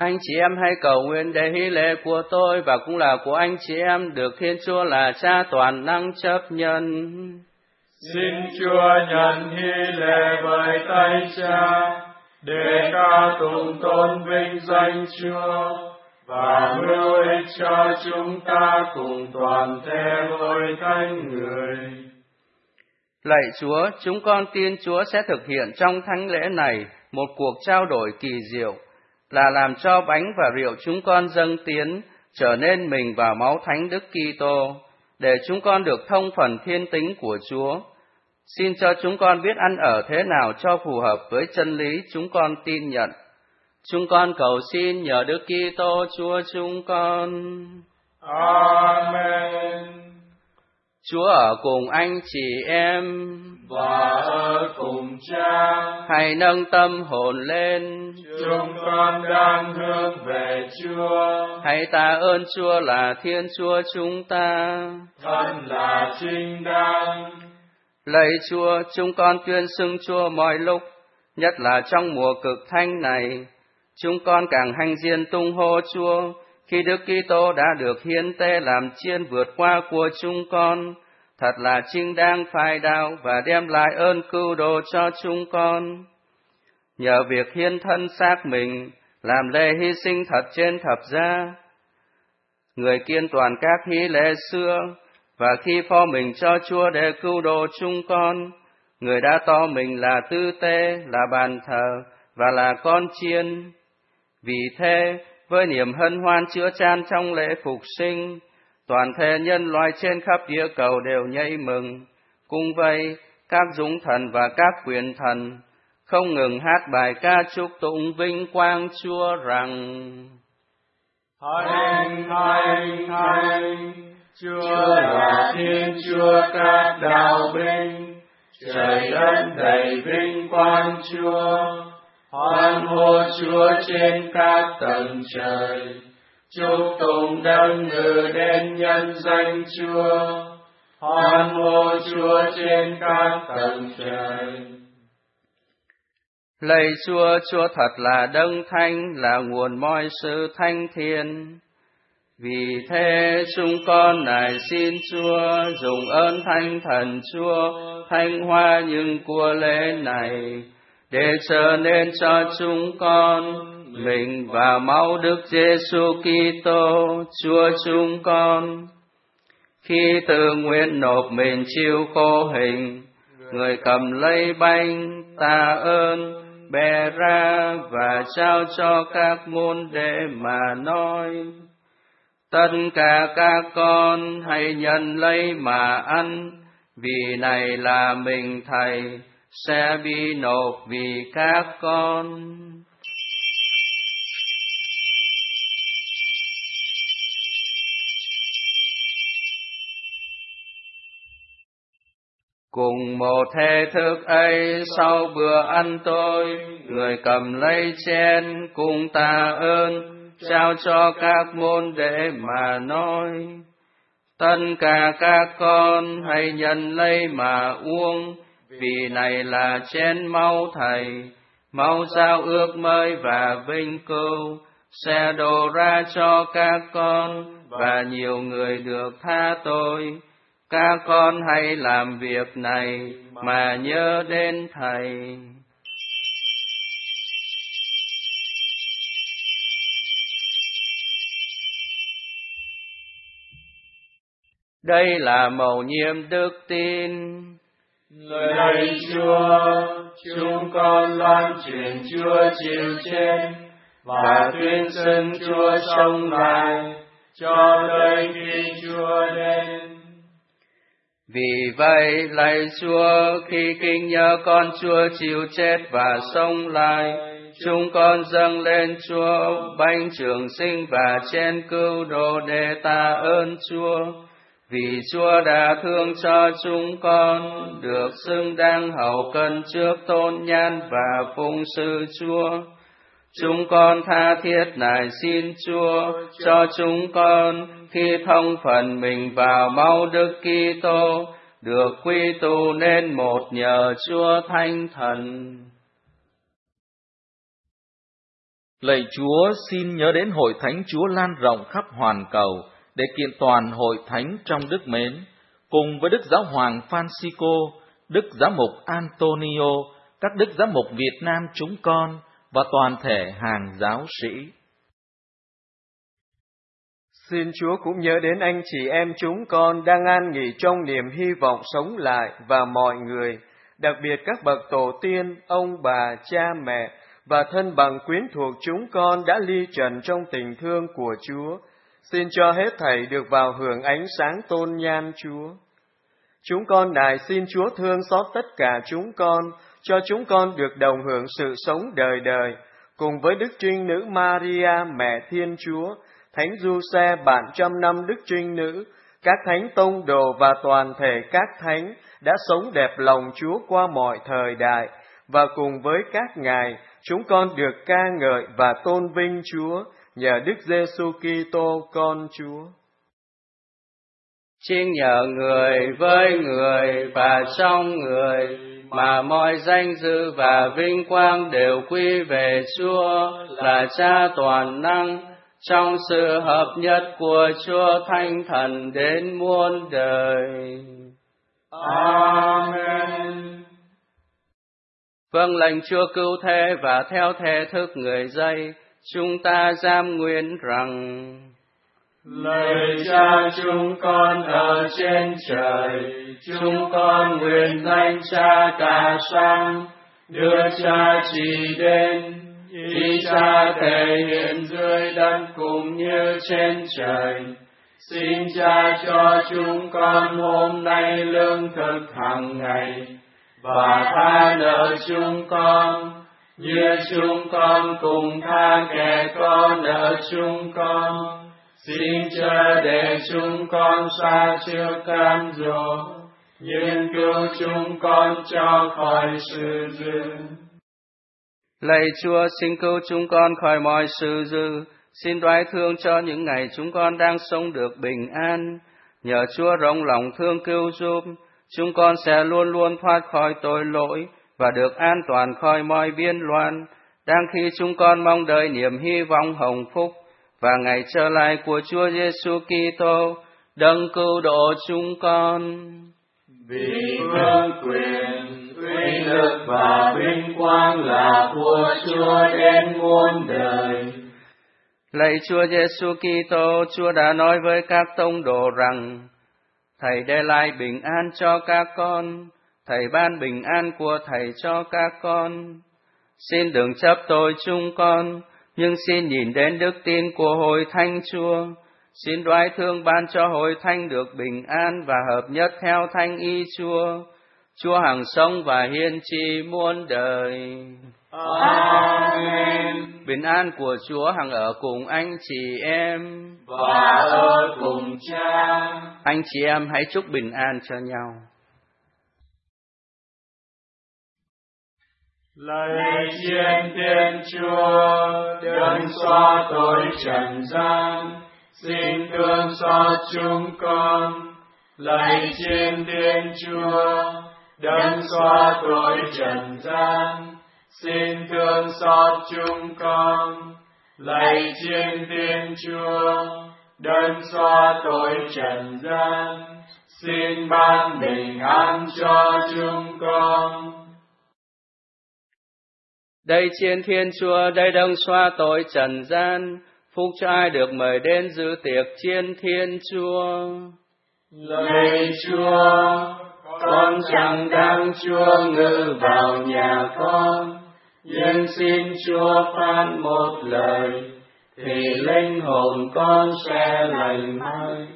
Anh chị em hãy cầu nguyện để hy lễ của tôi và cũng là của anh chị em được Thiên Chúa là Cha toàn năng chấp nhận. Xin Chúa nhận hy lễ bởi tay Cha, để ca tụng tôn vinh danh Chúa, và mưu ích cho chúng ta cùng toàn thể hội thánh người. Lạy Chúa, chúng con tin Chúa sẽ thực hiện trong thánh lễ này một cuộc trao đổi kỳ diệu, là làm cho bánh và rượu chúng con dâng tiến trở nên mình và máu thánh Đức Kitô, để chúng con được thông phần thiên tính của Chúa. Xin cho chúng con biết ăn ở thế nào cho phù hợp với chân lý chúng con tin nhận. Chúng con cầu xin nhờ Đức Kitô Chúa chúng con. Amen. Chúa ở cùng anh chị em và ở cùng Cha. Hãy nâng tâm hồn lên. Chúng con đang hướng về Chúa. Hãy tạ ơn Chúa là Thiên Chúa chúng ta. Thân là chính đáng. Lạy Chúa, chúng con tuyên xưng Chúa mọi lúc, nhất là trong mùa cực thanh này. Chúng con càng hanh diên tung hô Chúa, khi Đức Kitô đã được hiến tế làm chiên vượt qua của chúng con, thật là chính đáng phải đạo và đem lại ơn cứu độ cho chúng con. Nhờ việc hiến thân xác mình, làm lễ hy sinh thật trên thập giá, người kiên toàn các hy lễ xưa, và khi phó mình cho Chúa để cứu độ chúng con, người đã tỏ mình là tư tế, là bàn thờ và là con chiên. Vì thế, với niềm hân hoan chứa chan trong lễ phục sinh, toàn thể nhân loại trên khắp địa cầu đều nhảy mừng. Cùng vậy, các dũng thần và các quyền thần không ngừng hát bài ca chúc tụng vinh quang Chúa rằng: Thánh, thánh, thánh, Chúa là Thiên Chúa các đạo binh, trời đất đầy vinh quang Chúa. Hoan hô Chúa trên các tầng trời, chúc tụng đấng ngự đến nhân danh Chúa. Hoan hô Chúa trên các tầng trời. Lạy Chúa, Chúa thật là đấng thánh, là nguồn mọi sự thánh thiện. Vì thế chúng con nài xin Chúa dùng ơn Thánh Thần Chúa thanh hóa những của lễ này, để trở nên cho chúng con mình và máu Đức Giêsu Kitô Chúa chúng con. Khi tự nguyện nộp mình chịu khổ hình, người cầm lấy bánh tạ ơn, bẻ ra và trao cho các môn đệ mà nói: Tất cả các con hãy nhận lấy mà ăn, vì này là mình Thầy sẽ bị nộp vì các con. Cùng một thể thức ấy, sau bữa ăn tối, người cầm lấy chén cùng tạ ơn, trao cho các môn đệ mà nói: Tất cả các con hãy nhận lấy mà uống, vì này là chén máu Thầy, máu giao ước mới và vinh cưu, sẽ đổ ra cho các con và nhiều người được tha tội. Các con hãy làm việc này mà nhớ đến Thầy. Đây là mầu nhiệm đức tin. Lạy Chúa, chúng con loan truyền Chúa chịu chết và tuyên xưng Chúa sống lại cho tới khi Chúa đến. Vì vậy, lạy Chúa, khi kinh nhớ con Chúa chịu chết và sống lại, chúng con dâng lên Chúa bánh trường sinh và chén cứu độ để tạ ơn Chúa. Vì Chúa đã thương cho chúng con, được xứng đáng hầu cân trước tôn nhan và phụng sự Chúa. Chúng con tha thiết nài xin Chúa cho chúng con khi thông phần mình vào máu Đức Kitô, được quy tụ nên một nhờ Chúa Thánh Thần. Lạy Chúa, xin nhớ đến hội thánh Chúa lan rộng khắp hoàn cầu để kiện toàn hội thánh trong đức mến, cùng với Đức Giáo hoàng Francisco, Đức Giám mục Antonio, các Đức Giám mục Việt Nam chúng con và toàn thể hàng giáo sĩ. Xin Chúa cũng nhớ đến anh chị em chúng con đang an nghỉ trong niềm hy vọng sống lại và mọi người, đặc biệt các bậc tổ tiên, ông bà, cha mẹ và thân bằng quyến thuộc chúng con đã ly trần trong tình thương của Chúa. Xin cho hết thảy được vào hưởng ánh sáng tôn nhan Chúa. Chúng con nài xin Chúa thương xót tất cả chúng con, cho chúng con được đồng hưởng sự sống đời đời, cùng với Đức Trinh Nữ Maria, Mẹ Thiên Chúa, Thánh Giuse bạn trăm năm Đức Trinh Nữ, các thánh tông đồ và toàn thể các thánh đã sống đẹp lòng Chúa qua mọi thời đại, và cùng với các ngài, chúng con được ca ngợi và tôn vinh Chúa nhờ Đức Giêsu Kitô con Chúa. Chính nhờ người với người và trong người mà mọi danh dự và vinh quang đều quy về Chúa là Cha toàn năng, trong sự hợp nhất của Chúa Thánh Thần đến muôn đời. Amen. Vâng lệnh Chúa cứu thế và theo thể thức người dạy, chúng ta giam nguyện rằng: Lạy Cha chúng con ở trên trời, chúng con nguyện danh Cha cả sang, đưa Cha chỉ đến, ý Cha thể hiện dưới đất cũng như trên trời. Xin Cha cho chúng con hôm nay lương thực hàng ngày, và tha nợ chúng con, như chúng con cùng tha kẻ có nợ chúng con. Xin chớ để chúng con sa trước cám dỗ, nhưng cứu chúng con cho khỏi sự dữ. Lạy Chúa, xin cứu chúng con khỏi mọi sự dữ. Xin đoái thương cho những ngày chúng con đang sống được bình an. Nhờ Chúa rộng lòng thương cứu giúp, chúng con sẽ luôn luôn thoát khỏi tội lỗi và được an toàn khỏi mọi biên loạn, đang khi chúng con mong đợi niềm hy vọng hồng phúc và ngày trở lại của Chúa Giêsu Kitô, đấng cứu độ chúng con. Vì vương quyền, uy lực và vinh quang là của Chúa đến muôn đời. Lạy Chúa Giêsu Kitô, Chúa đã nói với các tông đồ rằng: Thầy để lại bình an cho các con, Thầy ban bình an của Thầy cho các con. Xin đừng chấp tội chúng con, nhưng xin nhìn đến đức tin của hội thánh Chúa. Xin đoái thương ban cho hội thánh được bình an và hợp nhất theo thánh ý Chúa. Chúa hằng sống và hiên tri muôn đời. Amen. Bình an của Chúa hằng ở cùng anh chị em và ở cùng Cha. Anh chị em hãy chúc bình an cho nhau. Lạy Thiên Thiên Chúa, đấng xóa tội trần gian, xin thương xót chúng con. Lạy Thiên Thiên Chúa, đấng xóa tội trần gian, xin thương xót chúng con. Lạy Thiên Thiên Chúa, đấng xóa tội trần gian, xin ban bình an cho chúng con. Đây Chiên Thiên Chúa, đây đấng xóa tội trần gian, phúc cho ai được mời đến dự tiệc Chiên Thiên Chúa. Lạy Chúa, con chẳng đáng Chúa ngự vào nhà con, nhưng xin Chúa phán một lời, thì linh hồn con sẽ lành ngay.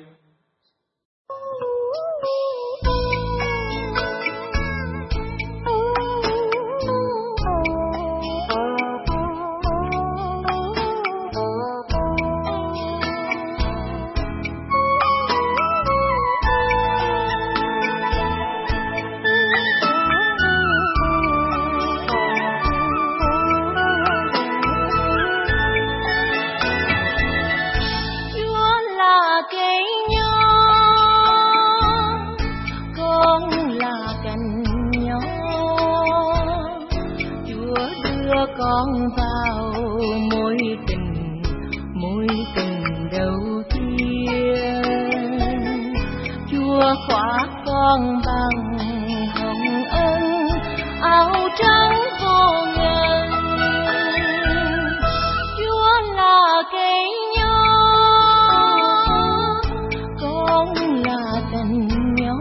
Chúa khóa con bằng hồng ân, áo trắng vô ngần. Chúa là cây nho, con là cành nho.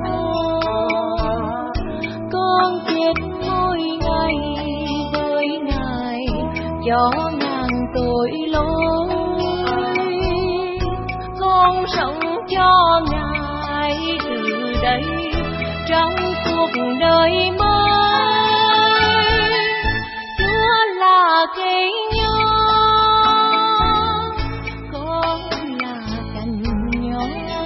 Con chết mỗi ngày với Ngài, cho ngàn tội lỗi. Con sống cho Ngài từ đây trong cuộc đời mới. Chúa là cây nho, con là cành nho,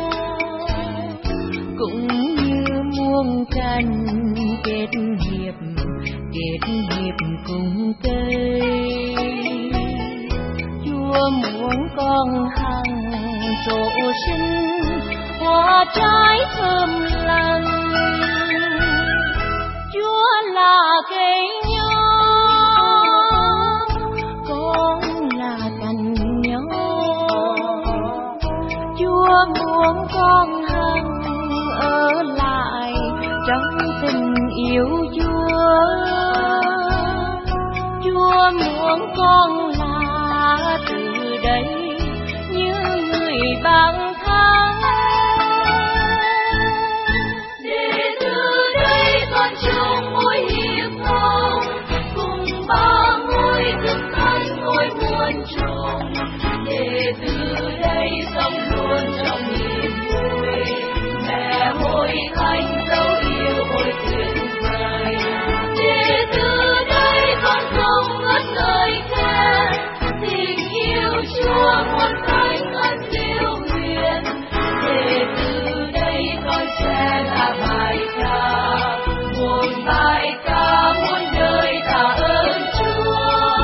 cũng như muôn cành kết hiệp cùng cây. Chúa muốn con hằng trổ sinh hoa trái thơm lành. Chúa là cây nho, con là cành nho. Chúa muốn con hằng ở lại trong tình yêu Chúa. Chúa muốn con là từ đây như người bạn thân. Để từ đây con chung mối hiệp thông, cùng ba ngôi thực thánh ngôi muôn trùng. Để từ đây sống luôn trong niềm vui, mẹ hội thánh dấu yêu ôi tuyệt vời. Để từ đây con không ngất ngây khen tình yêu Chúa muôn thánh ân siêu huyền. Để từ đây con sẽ là bài ca, một bài ca muôn đời tạ ơn Chúa.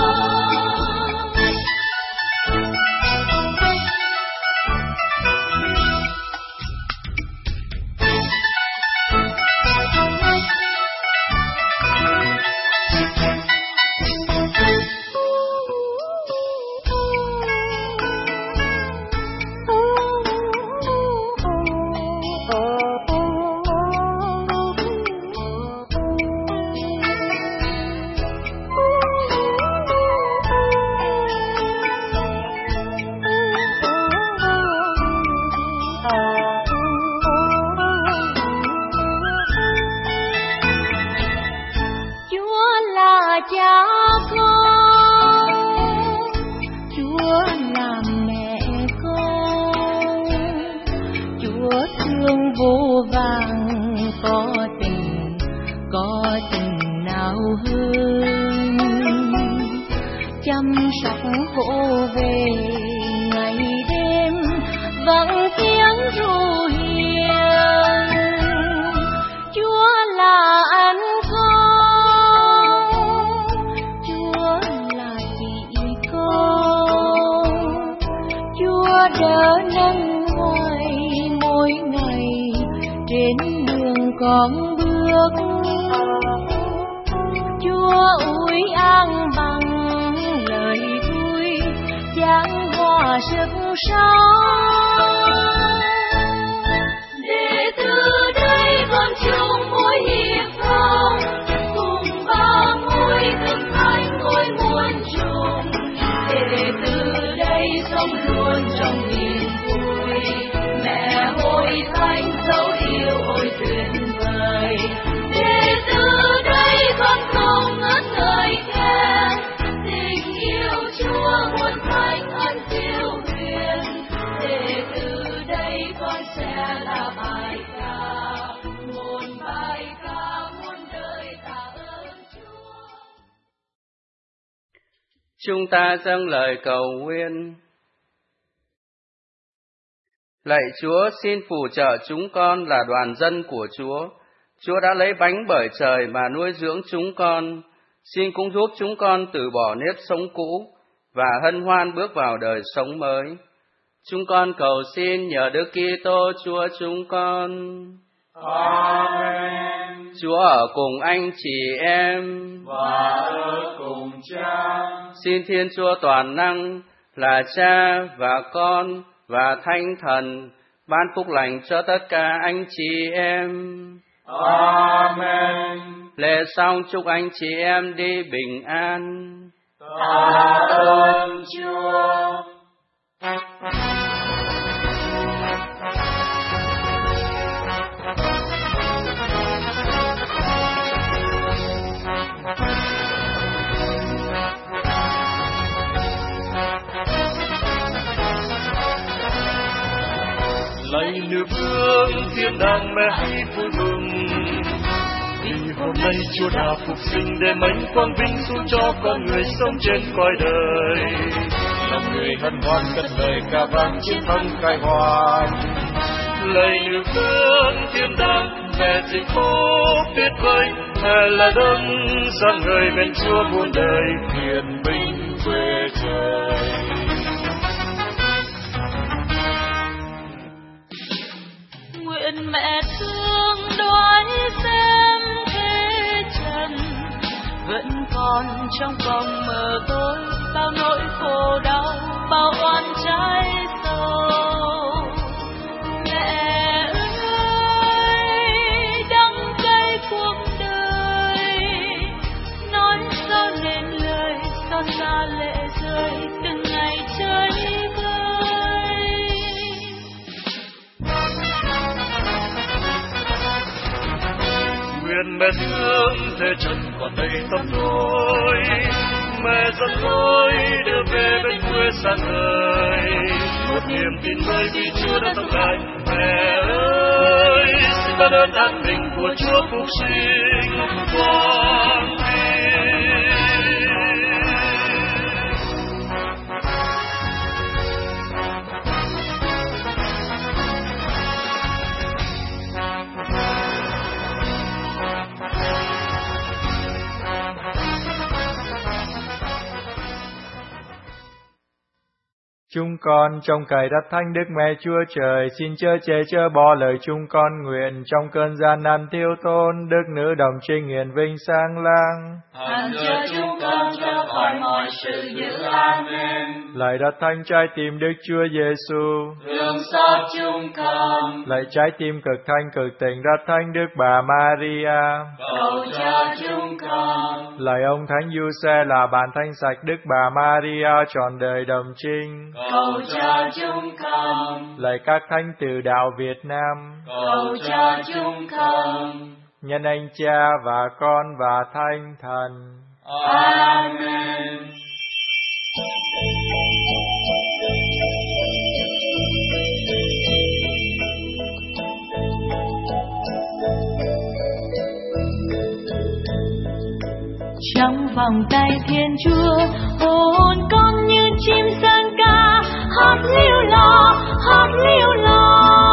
Cha con, Chúa là mẹ con. Chúa thương vô vàng, có tình nào hơn. Chăm sóc hộ về ngày đêm, vang tiếng ru hiền. Chúa là anh đỡ nâng hoài mỗi ngày trên đường con bước. Chúa ủi an bằng lời vui, dáng hòa sức sống. Để từ đây con chung mối hiệp thông, cùng ba ngôi thực thánh ngôi muôn trùng. Để từ đây sống luôn trong niềm vui, mẹ hội thánh dấu yêu ôi tuyệt vời. Để từ đây con không ngất ngây khen tình yêu Chúa muôn thánh ân siêu huyền. Để từ đây con sẽ là bài ca, một bài ca muôn đời tạ ơn Chúa. Chúng ta dâng lời cầu nguyện. Lạy Chúa, xin phù trợ chúng con là đoàn dân của Chúa. Chúa đã lấy bánh bởi trời mà nuôi dưỡng chúng con. Xin cũng giúp chúng con từ bỏ nếp sống cũ và hân hoan bước vào đời sống mới. Chúng con cầu xin nhờ Đức Kitô Chúa chúng con. Amen. Chúa ở cùng anh chị em và ở cùng Cha. Xin Thiên Chúa toàn năng là Cha và Con và Thánh Thần ban phúc lành cho tất cả anh chị em. Amen. Lễ xong chúc anh chị em đi bình an. Tạ ơn Chúa. Lạy nữ vương thiên đàng mẹ hãy vui mừng, vì hôm nay Chúa đã phục sinh để mến quang vinh xuống cho con người sống trên cõi đời. Lòng người hân hoan cất lời ca vang chiến thắng khai hoan. Lạy nữ vương thiên đàng mẹ dịch phúc tuyệt vời, mẹ là đấng sáng ngời bên Chúa muôn đời, Hiền binh quê trời. Nguyện mẹ thương đoái xem thế trần, vẫn còn trong vòng mờ tối, bao nỗi khổ đau, bao oan trái sầu. Mẹ ơi, đắng cay cuộc đời, nói sao nên lời, xót xa lệ rơi, từng ngày trời vơi. Nguyện mẹ thương thế trần còn đây tâm tôi, mẹ dẫn lối đưa về bên quê xa người, một niềm tin mới vì Chúa đã sống lại. Mẹ ơi, xin ban ơn an bình của Chúa phục sinh quang vinh. Chúng con trong cậy đất thánh Đức Mẹ Chúa Trời, xin chớ chê chớ bỏ lời chúng con nguyện trong cơn gian nan thiếu thốn, Đức Nữ Đồng Trinh hiển vinh sáng lang. Hằng cho chúng con cho khỏi mọi sự dữ. Amen. Lạy đất thánh trái tim Đức Chúa Giêsu, Thương xót chúng con. Lạy trái tim cực thanh cực tình đất thánh Đức Bà Maria, Cầu cho chúng con. Lạy ông Thánh Giuse là bạn thanh sạch Đức Bà Maria trọn đời đồng trinh, Cầu cho chúng con. Lạy các thánh tử đạo Việt Nam, Cầu cho chúng con. nhân anh Cha và Con và Thánh Thần. Amen. Trong vòng tay Thiên Chúa, hồn con như chim sơn ca, hát liêu lo, hát liêu lo.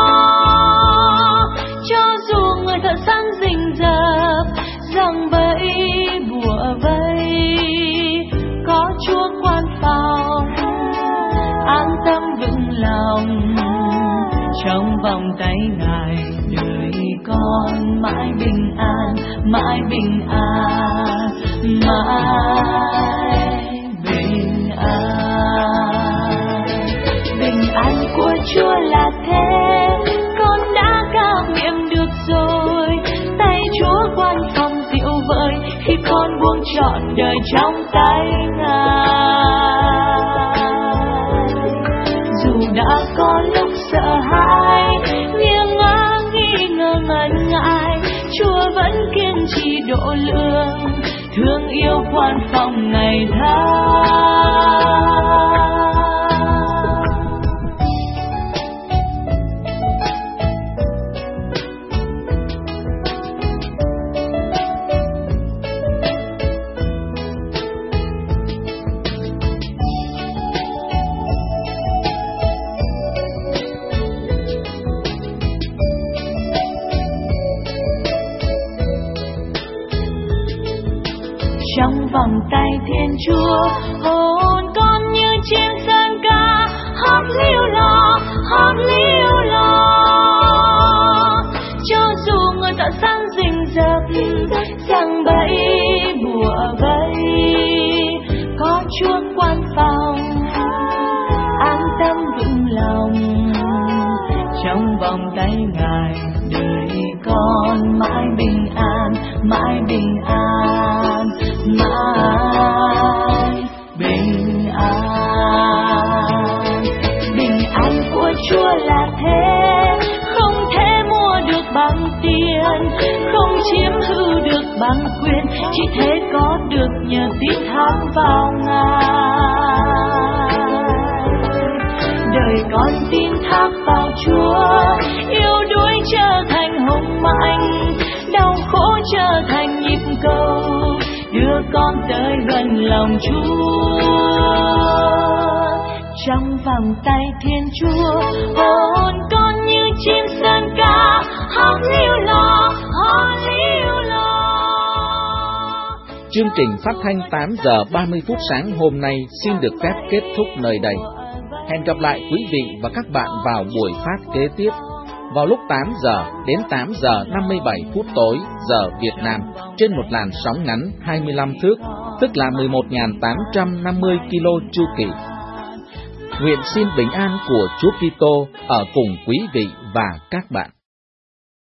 Cho dù người thợ săn rình rập, rằng bẫy bùa vây, có Chúa quan phòng, an tâm vững lòng. Trong vòng tay Ngài, đời con mãi bình an, mãi bình an, mãi bình an. Bình an của Chúa là thế, con đã cao nghiệm được rồi. Tay Chúa quan phòng dịu vợi, khi con buông trọn đời trong tay Ngài. Dù đã có lúc sợ hãi, nghiêng ngã nghi ngờ ngần ngại, Chúa vẫn kiên trì độ lượng, thương yêu quan phòng ngày tháng. Trong vòng tay Thiên Chúa, hồn con như chim sơn ca, hát liêu lo, hát liêu lo. Cho dù người ta săn rình rập, rằng bẫy bùa vây, có Chúa quan phòng, an tâm vững lòng. Trong vòng tay Ngài, đời con mãi bình an, mãi bình an, mãi bình an. Bình an của Chúa là thế, không thể mua được bằng tiền, không chiếm hữu được bằng quyền, chỉ thế có được nhờ tín thác vào Ngài. Đời con tin thác vào Chúa, yêu đuối trở thành hùng mạnh, đau khổ trở thành nhịp cầu, đưa con tới gần lòng Chúa. Trong vòng tay Thiên Chúa, hồn con như chim sơn ca, hát liêu lo, hát liêu lo. Chương trình phát thanh 8 giờ 30 phút sáng hôm nay xin được phép kết thúc nơi đây. Hẹn gặp lại quý vị và các bạn vào buổi phát kế tiếp vào lúc 8 giờ đến 8 giờ 57 phút tối giờ Việt Nam trên một làn sóng ngắn 25 thước, tức là 11.850 kilo chu kỳ. Nguyện xin bình an của Chúa Kitô ở cùng quý vị và các bạn.